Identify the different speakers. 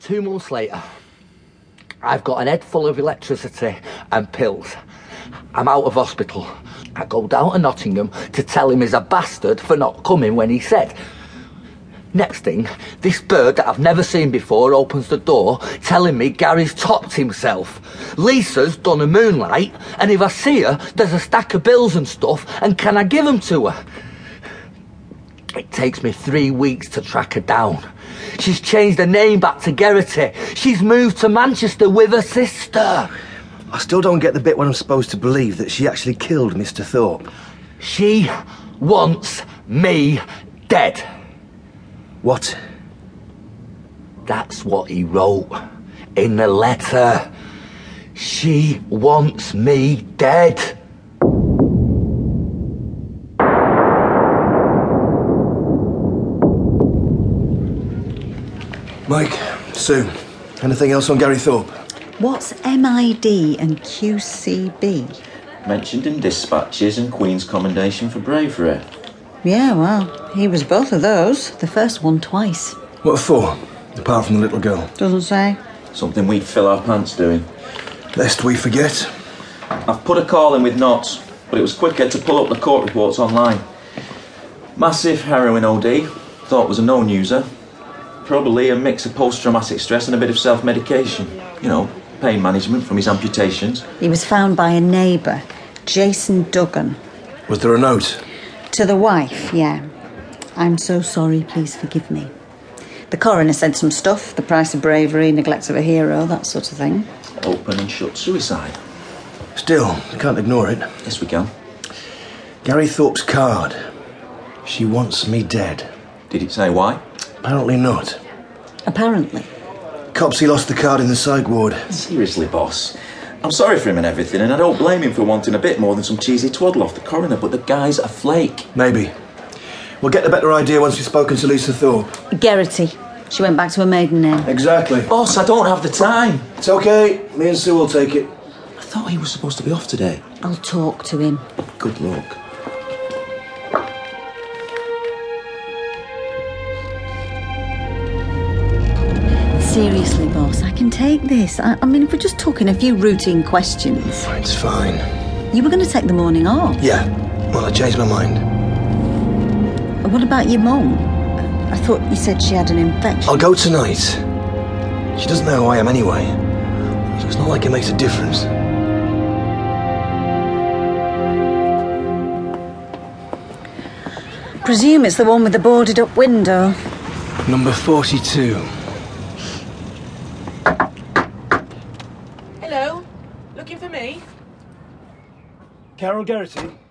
Speaker 1: 2 months later, I've got an head full of electricity and pills. I'm out of hospital. I go down to Nottingham to tell him he's a bastard for not coming when he said. Next thing, this bird that I've never seen before opens the door, telling me Gary's topped himself. Lisa's done a moonlight, and if I see her, there's a stack of bills and stuff, and can I give them to her? It takes me 3 weeks to track her down. She's changed her name back to Geraghty. She's moved to Manchester with her sister.
Speaker 2: I still don't get the bit when I'm supposed to believe that she actually killed Mr. Thorpe.
Speaker 1: She wants me dead.
Speaker 2: What?
Speaker 1: That's what he wrote in the letter. She wants me dead.
Speaker 2: Mike, Sue, anything else on Gary Thorpe?
Speaker 3: What's MID and QCB?
Speaker 4: Mentioned in dispatches and Queen's Commendation for Bravery.
Speaker 3: Yeah, well, he was both of those. The first one twice.
Speaker 2: What for, apart from the little girl?
Speaker 3: Doesn't say.
Speaker 4: Something we'd fill our pants doing.
Speaker 2: Lest we forget.
Speaker 4: I've put a call in with Knots, but it was quicker to pull up the court reports online. Massive heroin OD, thought was a known user. Probably a mix of post-traumatic stress and a bit of self-medication. You know, pain management from his amputations.
Speaker 3: He was found by a neighbour, Jason Duggan.
Speaker 2: Was there a note?
Speaker 3: To the wife, yeah. I'm so sorry, please forgive me. The coroner said some stuff, the price of bravery, neglect of a hero, that sort of thing.
Speaker 4: Open and shut suicide.
Speaker 2: Still, can't ignore it.
Speaker 4: Yes, we can.
Speaker 2: Gary Thorpe's card. She wants me dead.
Speaker 4: Did it say why?
Speaker 2: Apparently not.
Speaker 3: Apparently.
Speaker 2: Cops, he lost the card in the psych ward.
Speaker 4: Seriously, boss. I'm sorry for him and everything, and I don't blame him for wanting a bit more than some cheesy twaddle off the coroner, but the guy's a flake.
Speaker 2: Maybe. We'll get a better idea once we've spoken to Lisa Thorpe.
Speaker 3: Geraghty. She went back to her maiden name.
Speaker 2: Exactly.
Speaker 4: Boss, I don't have the time.
Speaker 2: It's okay. Me and Sue will take it.
Speaker 4: I thought he was supposed to be off today.
Speaker 3: I'll talk to him.
Speaker 4: Good luck.
Speaker 3: Seriously, boss, I can take this. I mean, if we're just talking a few routine questions.
Speaker 2: It's fine.
Speaker 3: You were going to take the morning off.
Speaker 2: Yeah. Well, I changed my mind.
Speaker 3: What about your mum? I thought you said she had an infection.
Speaker 2: I'll go tonight. She doesn't know who I am anyway, so it's not like it makes a difference.
Speaker 3: Presume it's the one with the boarded up window.
Speaker 2: Number 42.
Speaker 5: Hello? Looking for me?
Speaker 2: Carol Geraghty.